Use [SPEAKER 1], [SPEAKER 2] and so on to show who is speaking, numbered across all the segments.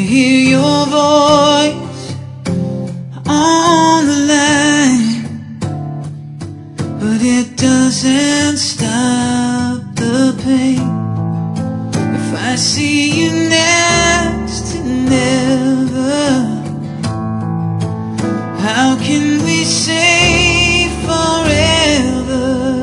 [SPEAKER 1] hear your voice on the line, but it doesn't stop the pain. If I see you next to never, how can we say forever?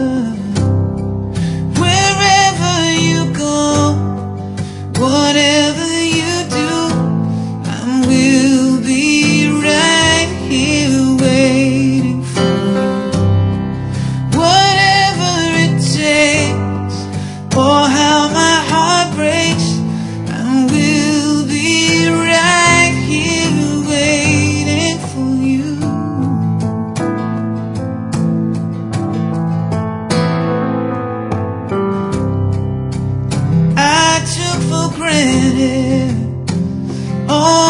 [SPEAKER 1] Wherever you go, whatever you do, I will be right here waiting for you. Whatever it takes, or how my heart breaks, I will be right here waiting for you. I took for granted all